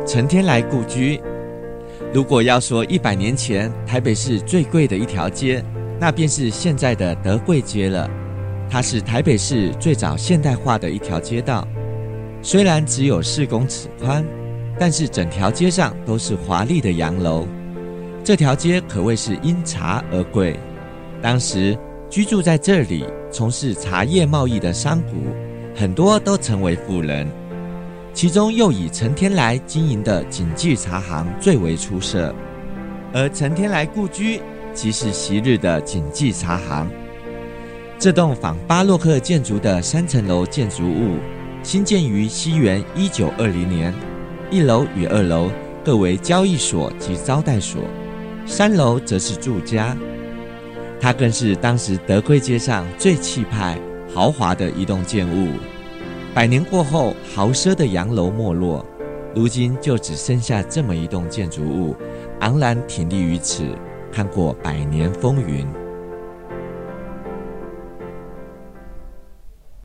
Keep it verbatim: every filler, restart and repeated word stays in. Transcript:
陈天来故居。如果要说一百年前台北市最贵的一条街，那便是现在的德贵街了。它是台北市最早现代化的一条街道，虽然只有四公尺宽，但是整条街上都是华丽的洋楼。这条街可谓是因茶而贵，当时居住在这里从事茶叶贸易的商贾很多都成为富人，其中又以陈天来经营的锦记茶行最为出色，而陈天来故居即是昔日的锦记茶行。这栋仿巴洛克建筑的三层楼建筑物兴建于西元一九二零年，一楼与二楼各为交易所及招待所，三楼则是住家。它更是当时德贵街上最气派豪华的一栋建物。百年过后，豪奢的洋楼没落，如今就只剩下这么一栋建筑物，昂然挺立于此，看过百年风云。